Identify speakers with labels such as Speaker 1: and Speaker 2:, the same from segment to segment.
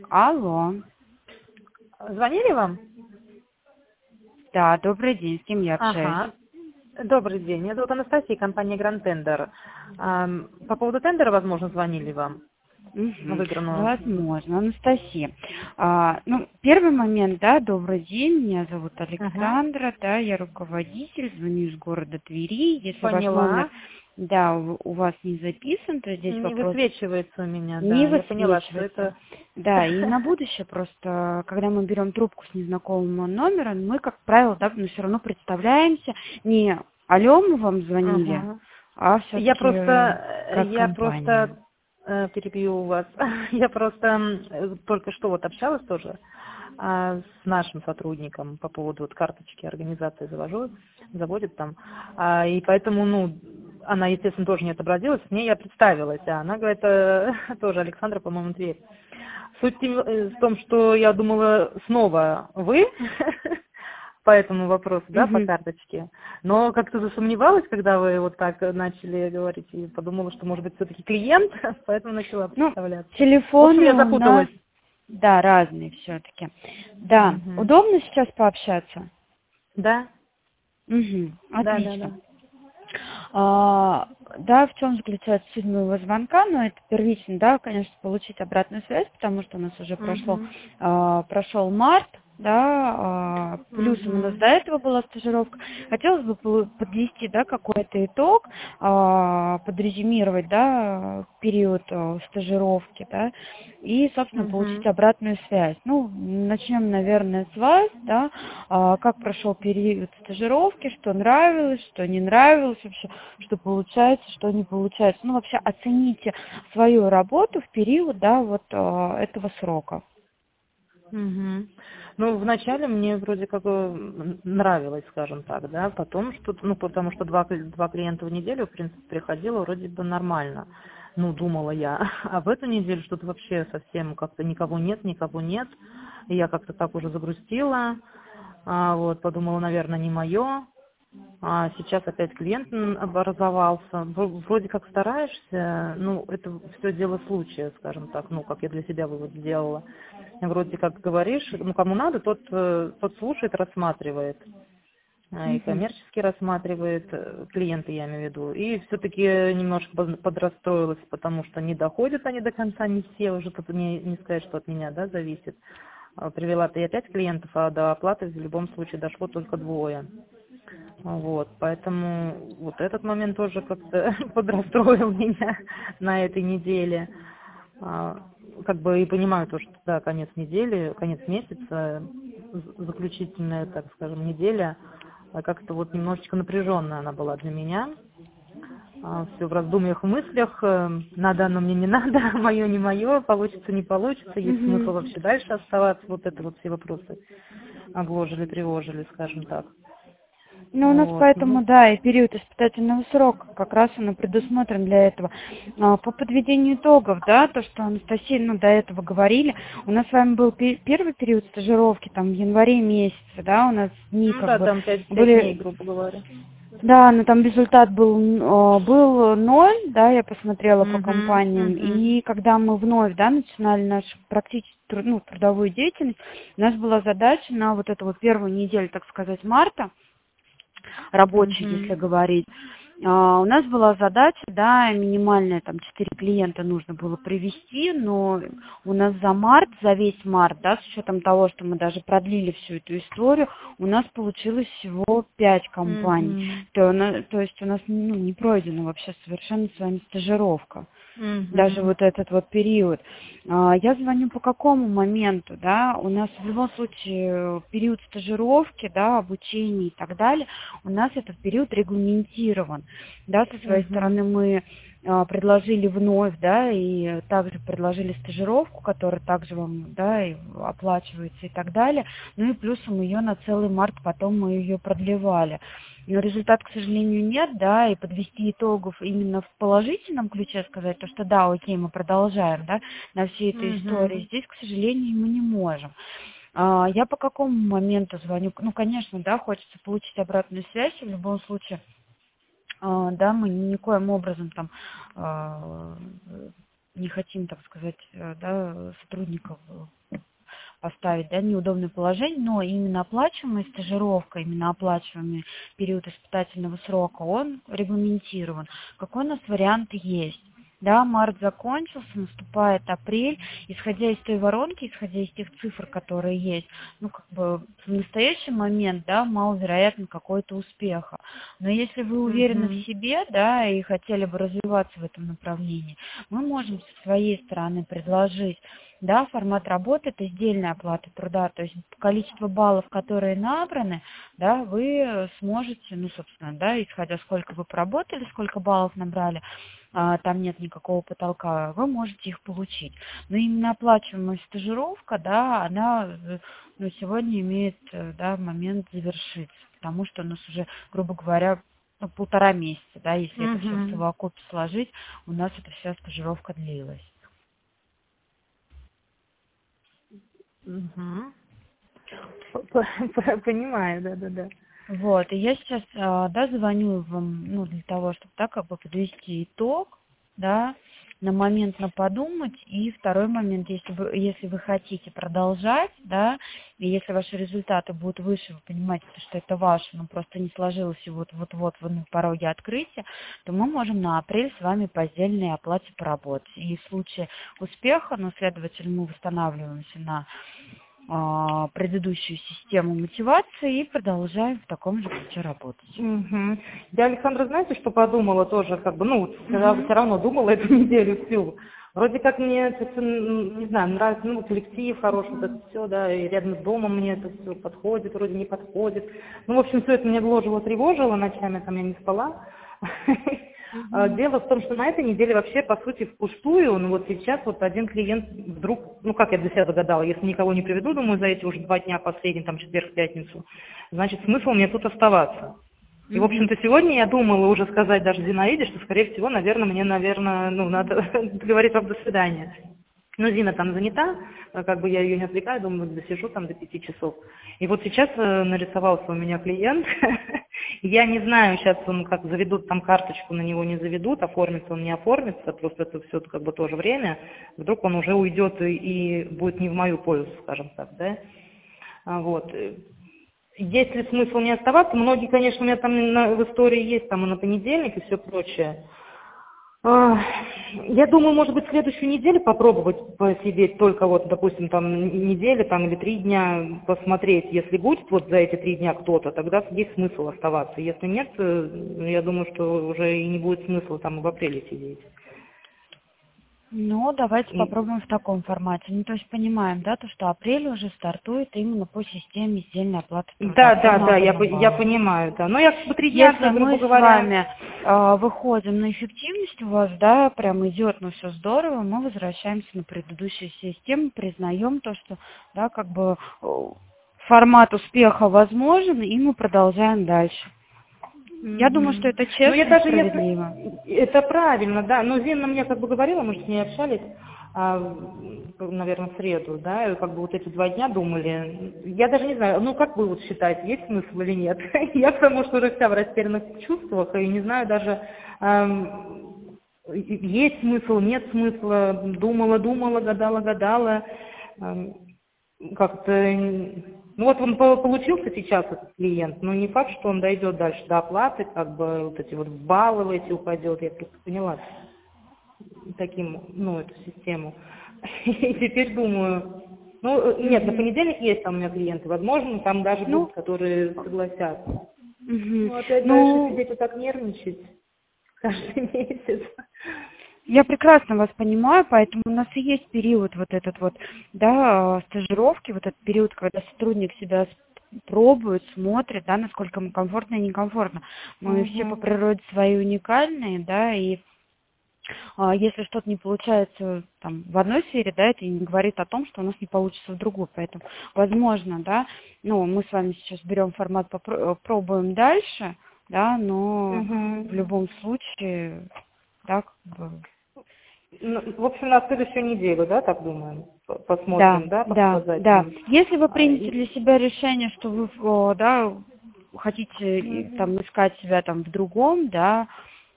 Speaker 1: Алло.
Speaker 2: Звонили вам?
Speaker 1: Да, добрый день. С кем я общаюсь?
Speaker 2: Ага. Добрый день. Меня зовут Анастасия, компания Grand Tender. По поводу тендера, возможно, звонили вам на
Speaker 1: Угу.
Speaker 2: выигранную.
Speaker 1: Возможно, Анастасия. Первый момент, да, добрый день, меня зовут
Speaker 2: Ага.
Speaker 1: Александра, да, я руководитель, звоню из города Твери. Если ваш номер,
Speaker 2: Поняла.
Speaker 1: да, у вас не записан, то здесь
Speaker 2: Не
Speaker 1: вопрос
Speaker 2: высвечивается у меня,
Speaker 1: не
Speaker 2: да. Я поняла, что
Speaker 1: высвечивается.
Speaker 2: это...
Speaker 1: Да, и на будущее просто, когда мы берем трубку с незнакомым номером, мы, как правило, да, но все равно представляемся. Не алло, мы вам звонили,
Speaker 2: Ага.
Speaker 1: а
Speaker 2: Я
Speaker 1: все-таки
Speaker 2: просто,
Speaker 1: как
Speaker 2: я
Speaker 1: компания.
Speaker 2: просто перебью вас. Я просто только что вот общалась тоже с нашим сотрудником по поводу вот карточки организации заводит там. И поэтому, она, естественно, тоже не отобразилась. Мне я представилась, а она говорит, тоже Александра, по-моему, Тверь. Суть в том, что я думала снова вы по этому вопросу, да, по
Speaker 1: Мгм.
Speaker 2: карточке. Но как-то засомневалась, когда вы вот так начали говорить, и подумала, что, может быть, все-таки клиент, поэтому начала
Speaker 1: Ну,
Speaker 2: представляться. В общем, я
Speaker 1: телефоны у нас,
Speaker 2: запуталась.
Speaker 1: да, разные все-таки. Да,
Speaker 2: Мгм.
Speaker 1: удобно сейчас пообщаться?
Speaker 2: Да,
Speaker 1: Угу,
Speaker 2: да, да,
Speaker 1: отлично.
Speaker 2: да.
Speaker 1: Да, в чем заключается суть моего звонка, но это первично, да, конечно, получить обратную связь, потому что у нас уже
Speaker 2: Мгм.
Speaker 1: прошел март, да, плюсом у нас
Speaker 2: Мгм.
Speaker 1: до этого была стажировка. Хотелось бы подвести, да, какой-то итог, подрезюмировать, да, период стажировки, да, и, собственно, получить
Speaker 2: Мгм.
Speaker 1: обратную связь. Ну, начнем, наверное, с вас, да, как прошел период стажировки, что нравилось, что не нравилось вообще, что получается, что не получается. Ну, вообще оцените свою работу в период, да, вот этого срока.
Speaker 2: Мгм. Ну, вначале мне вроде как нравилось, скажем так, да, потом что-то, потому что два клиента в неделю, в принципе, приходило вроде бы нормально, думала я, а в эту неделю что-то вообще совсем как-то никого нет, и я как-то так уже загрустила, вот, подумала, наверное, не мое, а сейчас опять клиент образовался. Вроде как стараешься, это все дело случая, скажем так, как я для себя вывод сделала. Вроде как говоришь, кому надо, тот слушает, рассматривает. И
Speaker 1: Мгм.
Speaker 2: коммерчески рассматривает, клиенты я имею в виду. И все-таки немножко подрастроилась, потому что не доходят они до конца, не все, уже тут не сказать, что от меня, да, зависит. Привела-то я 5 клиентов, а до оплаты в любом случае дошло только 2. Вот, поэтому вот этот момент тоже как-то подрастроил меня на этой неделе. А, Как бы и понимаю то, что да, конец недели, конец месяца, заключительная, так скажем, неделя, как-то вот немножечко напряженная она была для меня. Все в раздумьях, в мыслях, надо оно мне, не надо, мое, не мое, получится, не получится, есть смысл
Speaker 1: Мгм.
Speaker 2: вообще дальше оставаться, вот это вот все вопросы огложили, тревожили, скажем так.
Speaker 1: Ну, у нас
Speaker 2: Вот,
Speaker 1: поэтому, да, и период испытательного срока как раз он и предусмотрен для этого. По подведению итогов, да, то, что Анастасия, до этого говорили, у нас с вами был первый период стажировки, там, в январе месяце, да, у нас дни
Speaker 2: ну
Speaker 1: как
Speaker 2: да,
Speaker 1: бы
Speaker 2: там пять дней,
Speaker 1: были,
Speaker 2: грубо говоря.
Speaker 1: да, но там результат был ноль, да, я посмотрела по
Speaker 2: Угу,
Speaker 1: компаниям,
Speaker 2: угу,
Speaker 1: и когда мы вновь, да, начинали нашу практически трудовую деятельность, у нас была задача на вот эту вот первую неделю, так сказать, марта, рабочий, если
Speaker 2: угу,
Speaker 1: говорить. У нас была задача, да, минимальная, там, 4 клиента нужно было привести, но у нас за март, за весь март, да, с учетом того, что мы даже продлили всю эту историю, у нас получилось всего 5 компаний.
Speaker 2: угу,
Speaker 1: То есть у нас не пройдена вообще совершенно с вами стажировка, даже
Speaker 2: угу,
Speaker 1: вот этот вот период. Я звоню по какому моменту, да, у нас в любом случае период стажировки, да, обучения и так далее, у нас этот период регламентирован, да, со своей
Speaker 2: угу,
Speaker 1: стороны мы предложили вновь, да, и также предложили стажировку, которая также вам, да, и оплачивается и так далее, ну и плюсом ее на целый март потом мы ее продлевали. Но результат, к сожалению, нет, да, и подвести итогов именно в положительном ключе сказать, то, что да, окей, мы продолжаем, да, на всей этой истории,
Speaker 2: угу.
Speaker 1: здесь, к сожалению, мы не можем. Я по какому моменту звоню? Ну, конечно, да, хочется получить обратную связь, в любом случае, да, мы никоим образом там не хотим, так сказать, да, сотрудников поставить, да, неудобное положение, но именно оплачиваемая стажировка, именно оплачиваемый период испытательного срока, он регламентирован. Какой у нас вариант есть? Да, март закончился, наступает апрель, исходя из той воронки, исходя из тех цифр, которые есть, ну, как бы в настоящий момент, да, маловероятно какой-то успеха. Но если вы уверены в себе, да, и хотели бы развиваться в этом направлении, мы можем со своей стороны предложить, да, формат работы — это сдельная оплата труда, то есть количество баллов, которые набраны, да, вы сможете, ну, собственно, да, исходя сколько вы поработали, сколько баллов набрали, там нет никакого потолка, вы можете их получить. Но именно оплачиваемая стажировка, да, она, ну, сегодня имеет, да, момент завершиться, потому что у нас уже, грубо говоря, ну, 1,5 месяца, да, если это все в совокупе сложить, у нас эта вся стажировка длилась.
Speaker 2: Понимаю, да.
Speaker 1: Вот, и я сейчас, да, звоню вам, ну, для того, чтобы, да, как бы подвести итог, да, на момент на подумать, и второй момент, если вы хотите продолжать, да, и если ваши результаты будут выше, вы понимаете, что это ваше, но просто не сложилось, и вот-вот вы на пороге открытия, то мы можем на апрель с вами по сдельной оплате поработать. И в случае успеха, ну, следовательно, мы восстанавливаемся на предыдущую систему мотивации и продолжаем в таком же ключе работать.
Speaker 2: Я, Александра, знаете, что подумала тоже, как бы, ну, все равно думала эту неделю всю. Вроде как мне это, не знаю, нравится, ну, коллектив хороший, вот это все, да, и рядом с домом мне это все подходит, вроде не подходит. Ну, в общем, все это меня гложило, тревожило, ночами там я не спала. Дело в том, что на этой неделе вообще, по сути, впустую, ну вот сейчас вот один клиент вдруг, ну как я для себя догадала, если никого не приведу, думаю, за эти уже 2 дня последний, там четверг, пятницу, значит, смысл мне тут оставаться. И, в общем-то, сегодня я думала уже сказать даже Зинаиде, что, скорее всего, наверное, ну, надо говорить вам до свидания. Но Зина там занята, как бы я ее не отвлекаю, думаю, досижу там до 5 часов. И вот сейчас нарисовался у меня клиент, я не знаю, сейчас он как заведут там карточку, на него не заведут, оформится он, не оформится, просто это все как бы тоже время, вдруг он уже уйдет и будет не в мою пользу, скажем так, да. Вот. Есть ли смысл не оставаться? Многие, конечно, у меня там в истории есть, там и на понедельник и все прочее. Я думаю, может быть, следующую неделю попробовать посидеть только вот, допустим, там неделю там, или 3 дня посмотреть. Если будет вот за эти 3 дня кто-то, тогда есть смысл оставаться. Если нет, я думаю, что уже и не будет смысла там в апреле сидеть.
Speaker 1: Ну, давайте попробуем в таком формате. Ну, то есть понимаем, да, то, что апрель уже стартует именно по системе сдельной оплаты труда.
Speaker 2: Да, я понимаю, да. Но я как бы 3 дня,
Speaker 1: если мы с вами выходим на эффективность, у вас, да, прям идет, ну, все здорово, мы возвращаемся на предыдущую систему, признаем то, что, да, как бы формат успеха возможен, и мы продолжаем дальше. Я думаю, что это честно и справедливо.
Speaker 2: Это правильно, да. Но Зина мне как бы говорила, мы же с ней общались, наверное, в среду, да, и как бы вот эти 2 дня думали. Я даже не знаю, ну как вы вот считаете, есть смысл или нет? Я потому что уже вся в растерянных чувствах, и не знаю даже, есть смысл, нет смысла. Думала, гадала. Как-то... Ну вот он получился сейчас, этот клиент, но не факт, что он дойдет дальше до оплаты, как бы вот эти вот баллы эти упадет, я просто поняла таким, ну, эту систему. И теперь думаю, ну, нет, на понедельник есть там у меня клиенты, возможно, там даже будут, которые согласятся. Ну, опять дальше сидеть вот так нервничать каждый месяц.
Speaker 1: Я прекрасно вас понимаю, поэтому у нас и есть период вот этот вот, да, стажировки, вот этот период, когда сотрудник себя пробует, смотрит, да, насколько ему комфортно и некомфортно. Мы все по природе свои уникальные, да, и если что-то не получается там в одной сфере, да, это не говорит о том, что у нас не получится в другой. Поэтому, возможно, да, ну, мы с вами сейчас берем формат, пробуем дальше, да, но в любом случае, да, как бы...
Speaker 2: Ну, в общем, на следующую неделю, да, так думаем? Посмотрим,
Speaker 1: да. Если вы примете для себя решение, что вы, да, хотите там искать себя там в другом, да,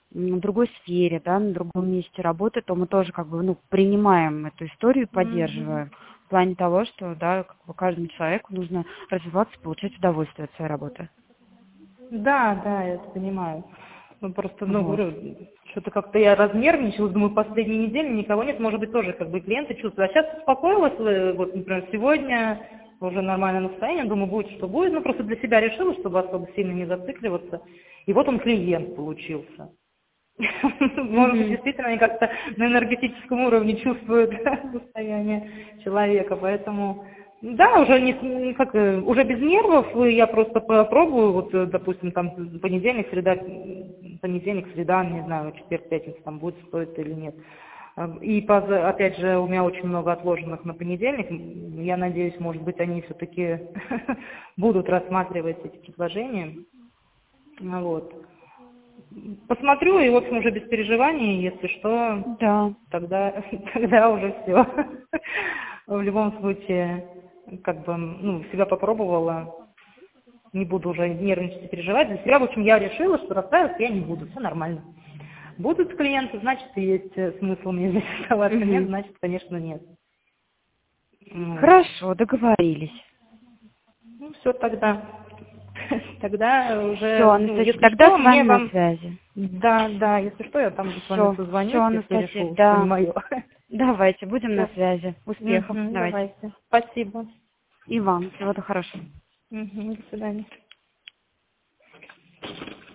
Speaker 1: в другой сфере, да, на другом месте работы, то мы тоже как бы, ну, принимаем эту историю и поддерживаем. В плане того, что, да, как бы каждому человеку нужно развиваться, получать удовольствие от своей работы.
Speaker 2: Да, да, я это понимаю. Ну, просто, ну,
Speaker 1: Вот.
Speaker 2: говорю, что-то как-то я разнервничалась, думаю, последние недели никого нет, может быть, тоже как бы клиенты чувствуют. А сейчас успокоилась, вот, например, сегодня уже нормальное настроение, думаю, будет, что будет, ну, просто для себя решила, чтобы особо сильно не зацикливаться. И вот он клиент получился. Может быть, действительно, они как-то на энергетическом уровне чувствуют состояние человека, поэтому, да, уже уже без нервов, и я просто попробую, вот, допустим, там понедельник, среда, не знаю, четверг, пятница, там будет стоить или нет. И опять же, у меня очень много отложенных на понедельник. Я надеюсь, может быть, они все-таки будут рассматривать эти предложения. Вот. Посмотрю, и, в общем, уже без переживаний, если что,
Speaker 1: Да.
Speaker 2: тогда уже все. В любом случае, как бы, ну, себя попробовала, не буду уже нервничать и переживать. Для себя, в общем, я решила, что расстраиваться я не буду, все нормально. Будут клиенты, значит, и есть смысл мне здесь оставаться. Нет, значит, конечно, нет.
Speaker 1: Хорошо, договорились.
Speaker 2: Ну, все тогда. Тогда уже,
Speaker 1: Все,
Speaker 2: ну,
Speaker 1: Анастасия,
Speaker 2: если
Speaker 1: тогда
Speaker 2: что,
Speaker 1: с вами
Speaker 2: мне
Speaker 1: на
Speaker 2: вам...
Speaker 1: связи.
Speaker 2: Да, если что, я там с вами
Speaker 1: Все,
Speaker 2: созвонюсь, если
Speaker 1: Анастасия,
Speaker 2: решу, что не
Speaker 1: да.
Speaker 2: мое.
Speaker 1: Давайте, будем на
Speaker 2: Все.
Speaker 1: связи. Успехов. Давайте.
Speaker 2: Давайте. Спасибо.
Speaker 1: И вам всего-то хорошего.
Speaker 2: До свидания.